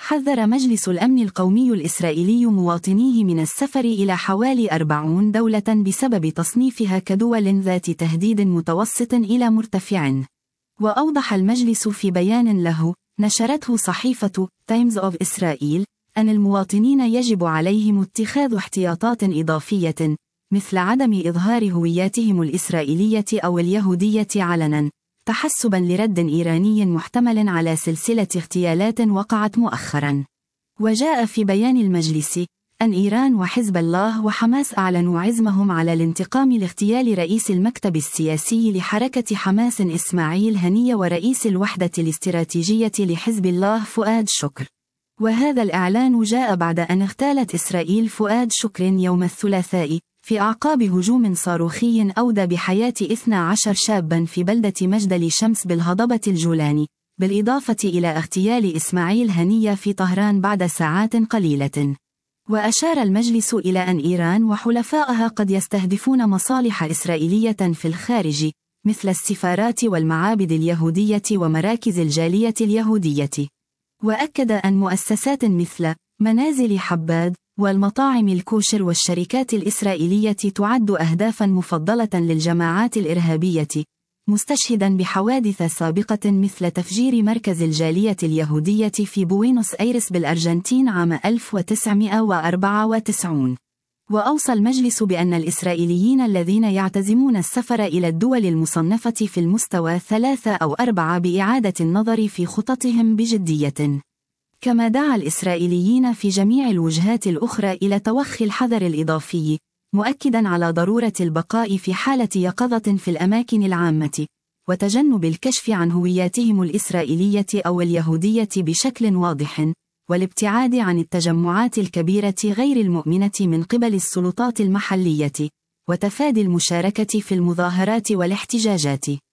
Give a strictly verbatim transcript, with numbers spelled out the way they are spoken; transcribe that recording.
حذر مجلس الأمن القومي الإسرائيلي مواطنيه من السفر إلى حوالي أربعين دولة بسبب تصنيفها كدول ذات تهديد متوسط إلى مرتفع. وأوضح المجلس في بيان له نشرته صحيفة تايمز أوف إسرائيل أن المواطنين يجب عليهم اتخاذ احتياطات إضافية مثل عدم إظهار هوياتهم الإسرائيلية أو اليهودية علناً، تحسباً لرد إيراني محتمل على سلسلة اغتيالات وقعت مؤخراً. وجاء في بيان المجلس أن إيران وحزب الله وحماس أعلنوا عزمهم على الانتقام لاغتيال رئيس المكتب السياسي لحركة حماس إسماعيل هنية ورئيس الوحدة الاستراتيجية لحزب الله فؤاد شكر. وهذا الإعلان جاء بعد أن اغتالت إسرائيل فؤاد شكر يوم الثلاثاء في أعقاب هجوم صاروخي أودى بحياة اثني عشر شاباً في بلدة مجدل شمس بالهضبة الجولاني، بالإضافة إلى اغتيال إسماعيل هنية في طهران بعد ساعات قليلة. وأشار المجلس إلى أن إيران وحلفائها قد يستهدفون مصالح إسرائيلية في الخارج مثل السفارات والمعابد اليهودية ومراكز الجالية اليهودية. وأكد أن مؤسسات مثل منازل حباد والمطاعم الكوشر والشركات الإسرائيلية تعد أهدافاً مفضلة للجماعات الإرهابية، مستشهداً بحوادث سابقة مثل تفجير مركز الجالية اليهودية في بوينوس آيرس بالأرجنتين عام ألف وتسعمائة وأربعة وتسعين. وأوصى المجلس بأن الإسرائيليين الذين يعتزمون السفر إلى الدول المصنفة في المستوى ثلاثة أو أربعة بإعادة النظر في خططهم بجدية. كما دعا الإسرائيليين في جميع الوجهات الأخرى إلى توخي الحذر الإضافي، مؤكداً على ضرورة البقاء في حالة يقظة في الأماكن العامة، وتجنب الكشف عن هوياتهم الإسرائيلية أو اليهودية بشكل واضح، والابتعاد عن التجمعات الكبيرة غير المؤمنة من قبل السلطات المحلية، وتفادي المشاركة في المظاهرات والاحتجاجات.